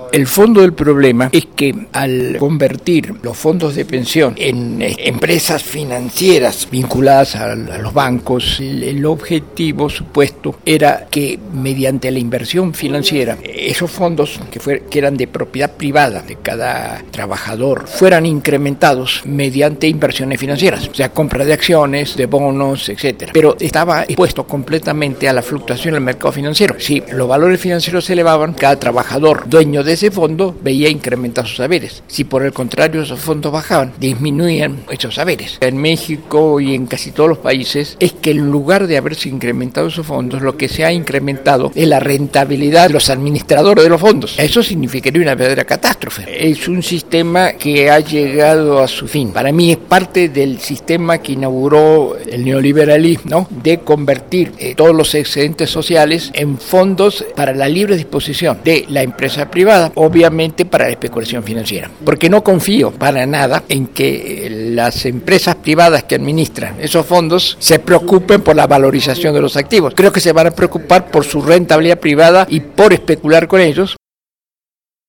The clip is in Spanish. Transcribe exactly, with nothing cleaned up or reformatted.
El fondo del problema es que al convertir los fondos de pensión en eh, empresas financieras vinculadas a, a los bancos, el, el objetivo supuesto era que mediante la inversión financiera, esos fondos que, fue, que eran de propiedad privada de cada trabajador fueran incrementados mediante inversiones financieras, o sea, compra de acciones, de bonos, etcétera. Pero estaba expuesto completamente a la fluctuación del mercado financiero. Si los valores financieros se elevaban, cada trabajador dueño de ese fondo veía incrementar sus saberes. Si por el contrario esos fondos bajaban, disminuían esos saberes. En México y en casi todos los países es que en lugar de haberse incrementado esos fondos, lo que se ha incrementado es la rentabilidad de los administradores de los fondos. Eso significaría una verdadera catástrofe. Es un sistema que ha llegado a su fin. Para mí es parte del sistema que inauguró el neoliberalismo, ¿no? De convertir eh, todos los excedentes sociales en fondos para la libre disposición de la empresa privada, obviamente para la especulación financiera. Porque no confío para nada en que las empresas privadas que administran esos fondos se preocupen por la valorización de los activos. Creo que se van a preocupar por su rentabilidad privada y por especular con ellos,